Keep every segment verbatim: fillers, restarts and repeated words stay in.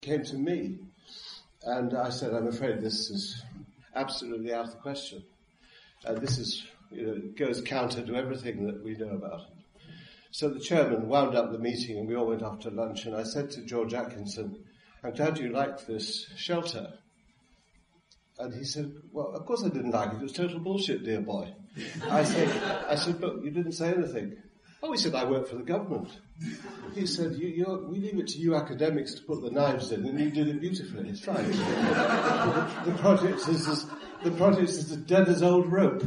came to me, and I said, I'm afraid this is absolutely out of the question. And this is, you know, goes counter to everything that we know about it. So the chairman wound up the meeting and we all went off to lunch, and I said to George Atkinson, I'm glad you liked this shelter. And he said, well, of course I didn't like it. It was total bullshit, dear boy. I said, I said, but you didn't say anything. Oh, he said, I work for the government. He said, you, you're, we leave it to you academics to put the knives in, and you did it beautifully. It's fine. the, the project is as, the project is as dead as old rope.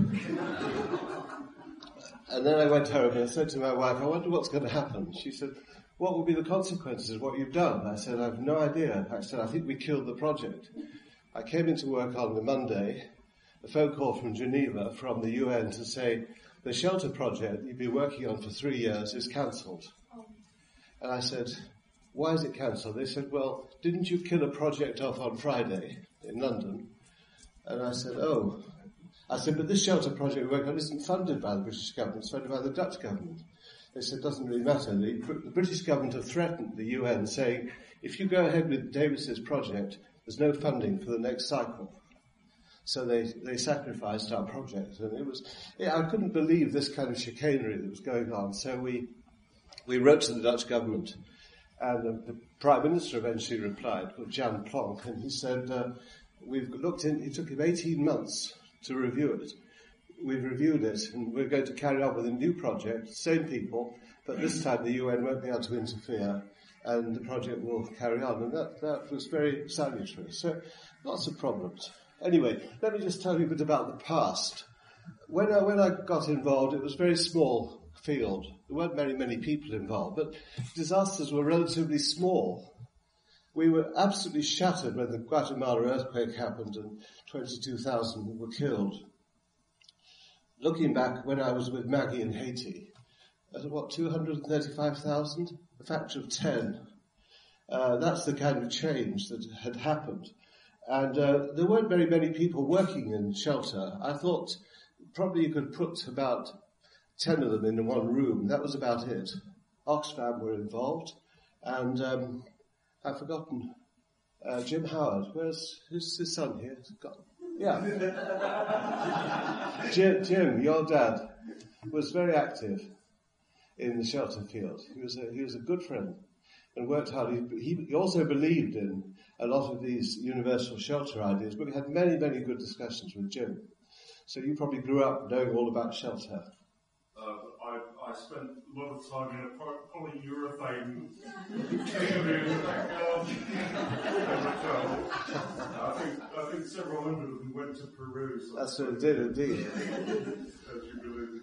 And then I went home and I said to my wife, I wonder what's going to happen. She said, what will be the consequences of what you've done? I said, I have no idea. I said, I think we killed the project. I came into work on the Monday, a phone call from Geneva from the U N to say, the shelter project you've been working on for three years is cancelled. And I said, why is it cancelled? They said, well, didn't you kill a project off on Friday in London? And I said, oh. I said, but this shelter project we work on isn't funded by the British government, it's funded by the Dutch government. They said, it doesn't really matter. The, the British government have threatened the U N, saying, if you go ahead with Davis's project, there's no funding for the next cycle. So they, they sacrificed our project. And it was, yeah, I couldn't believe this kind of chicanery that was going on. So we, we wrote to the Dutch government, and the, the Prime Minister eventually replied, called Jan Plonk, and he said, uh, we've looked in, it took him eighteen months to review it. We've reviewed it, and we're going to carry on with a new project, same people, but this time the U N won't be able to interfere, and the project will carry on. And that, that was very salutary. So, lots of problems. Anyway, let me just tell you a bit about the past. When I, when I got involved, it was a very small field. There weren't very many people involved, but disasters were relatively small. We were absolutely shattered when the Guatemala earthquake happened and twenty-two thousand were killed. Looking back, when I was with Maggie in Haiti, at what, two hundred thirty-five thousand? A factor of ten. Uh, that's the kind of change that had happened. And uh, there weren't very many people working in shelter. I thought probably you could put about ten of them in one room. That was about it. Oxfam were involved. And um, I've forgotten uh, Jim Howard. Where's who's his son here? Got, yeah. Jim, Jim, your dad, was very active in the shelter field. He was a, he was a good friend and worked hard. He, he also believed in a lot of these universal shelter ideas, but we had many, many good discussions with Jim. So you probably grew up knowing all about shelter. Uh, I, I spent a lot of time in a polyurethane container in the backyard as a child. I think, I think several hundred of them went to Peru. So that's what it did, indeed. As you alluded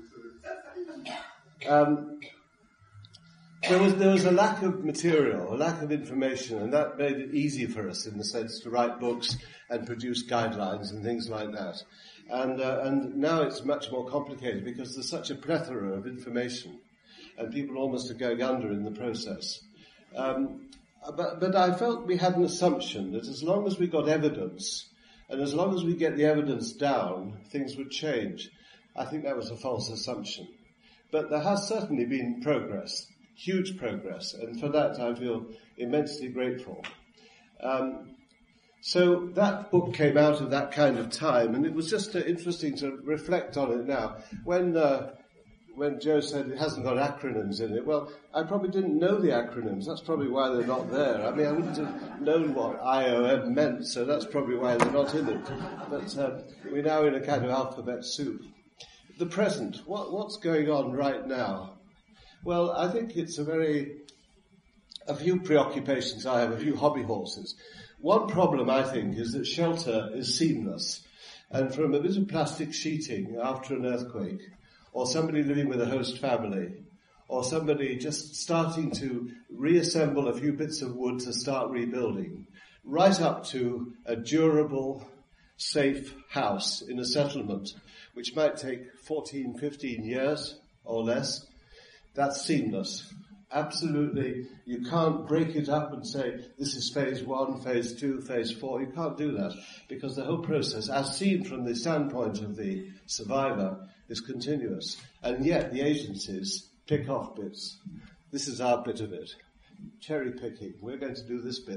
to. Um, There was, there was a lack of material, a lack of information, and that made it easy for us in the sense to write books and produce guidelines and things like that. And, uh, and now it's much more complicated because there's such a plethora of information and people almost are going under in the process. Um, but, but I felt we had an assumption that as long as we got evidence and as long as we get the evidence down, things would change. I think that was a false assumption. But there has certainly been progress. Huge progress, and for that I feel immensely grateful. Um, so that book came out of that kind of time, and it was just uh, interesting to reflect on it now. When uh, when Joe said it hasn't got acronyms in it, well, I probably didn't know the acronyms. That's probably why they're not there. I mean, I wouldn't have known what I O M meant, so that's probably why they're not in it. But um, we're now in a kind of alphabet soup. The present, what, what's going on right now? Well, I think it's a very, a few preoccupations I have, a few hobby horses. One problem, I think, is that shelter is seamless. And from a bit of plastic sheeting after an earthquake, or somebody living with a host family, or somebody just starting to reassemble a few bits of wood to start rebuilding, right up to a durable, safe house in a settlement, which might take fourteen, fifteen years or less, that's seamless. Absolutely. You can't break it up and say, this is phase one, phase two, phase four. You can't do that because the whole process, as seen from the standpoint of the survivor, is continuous. And yet the agencies pick off bits. This is our bit of it. Cherry picking. We're going to do this bit.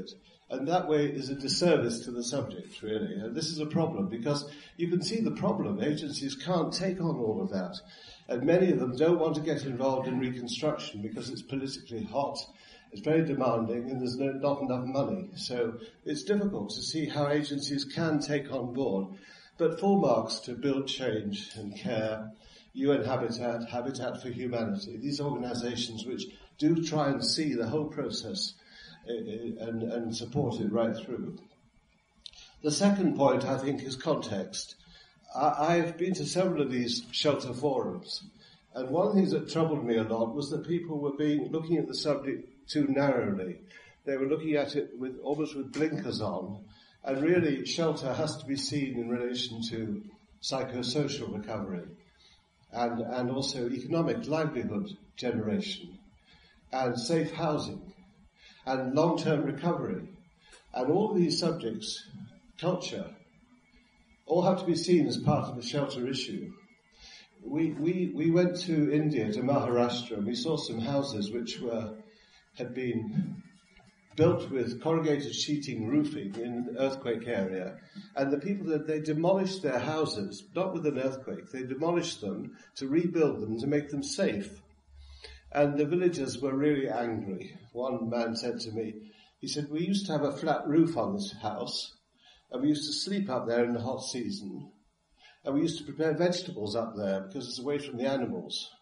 And that way is a disservice to the subject, really. And this is a problem, because you can see the problem. Agencies can't take on all of that. And many of them don't want to get involved in reconstruction because it's politically hot, it's very demanding, and there's no, not enough money. So it's difficult to see how agencies can take on board. But full marks to build change and care, U N Habitat, Habitat for Humanity, these organisations which do try and see the whole process and, and support it right through. The second point, I think, is context. I, I've been to several of these shelter forums, and one of the things that troubled me a lot was that people were being looking at the subject too narrowly. They were looking at it with almost with blinkers on, and really shelter has to be seen in relation to psychosocial recovery and, and also economic livelihood generation and safe housing and long-term recovery. And all of these subjects, culture, all have to be seen as part of the shelter issue. We, we, we went to India, to Maharashtra, and we saw some houses which were, had been built with corrugated sheeting roofing in an earthquake area. And the people, that they demolished their houses, not with an earthquake, they demolished them to rebuild them, to make them safe. And the villagers were really angry. One man said to me, he said, we used to have a flat roof on this house, and we used to sleep up there in the hot season, and we used to prepare vegetables up there because it's away from the animals.